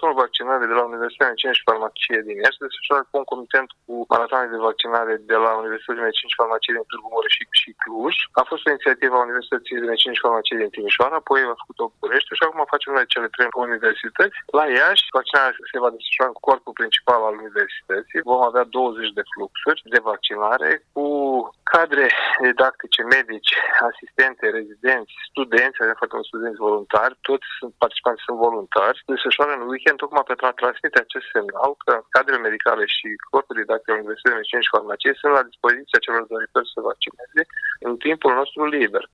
Maratoanul vaccinare de la Universitatea de Medicină și Farmacie din Iași se desfășoară concomitent cu maratoanele de vaccinare de la Universitatea de Medicină și Farmacie din Târgu Mureș și Cluj. A fost o inițiativă a Universității de Medicină și Farmacie din Timișoara, apoi a făcut-o București și acum facem noi cele 3 universități. La Iași, vaccinarea se va desfășura în corpul principal al universității. Vom avea 20 de fluxuri de vaccinare cu cadre didactice, medici, asistente, rezidenți, studenți, avem foarte mulți studenți voluntari, toți participanții sunt voluntari. Se desfășoară în weekend tocmai pentru a transmite acest semnal că cadrele medicale și corpul didactic al Universității de Medicină și Farmacie sunt la dispoziția celor doritori să vaccineze în timpul nostru liber.